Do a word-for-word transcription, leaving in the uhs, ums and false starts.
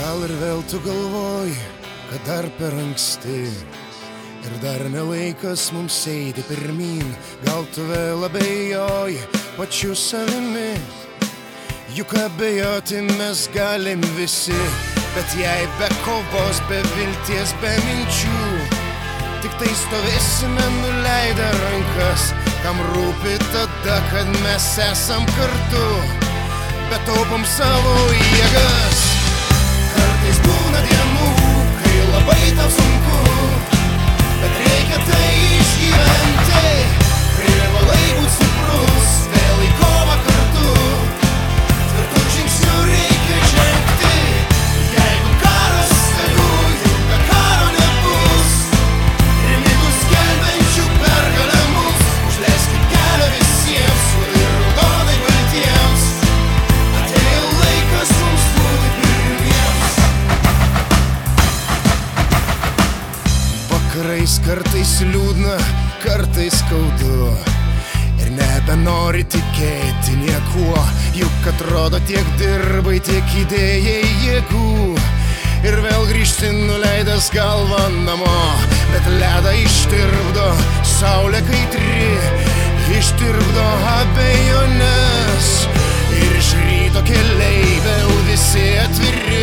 Gal ir vėl tu galvoji, kad dar per anksti ir dar nelaikas mums eiti pirmyn. Gal tu vėl abejoji pačiu savimi, juk abejoti mes galim visi. Bet jei be kovos, be vilties, be minčių, tik tai stovėsime nuleidę rankas. Kam rūpi tada, kad mes esam kartu, bet taupom savo jėgas. Kartais būna dienų, kai labai tau sunku, bet reikia tai išgyventi. Privalai būt stiprus, vėl į kovą kartu, tvirtų žingsnių reikia žengti. Jeigu karas tegu, juk be karo nebus, remigus skelbiančių pergalę mus. Užleiskit kelią visiems ir raudonai baltiems, atėjo laikas mums būti pirmiems. Vakarais kartais liūdna, kartais skaudu, ir nebenori tikėti niekuo, juk atrodo tiek dirbai, tiek įdėjai jėgų, ir vėl grįžti nuleidęs galvą namo. Bet ledą ištirpdo saulė kaitri, ištirpdo abejonės, ir iš ryto keliai vėl visi atviri.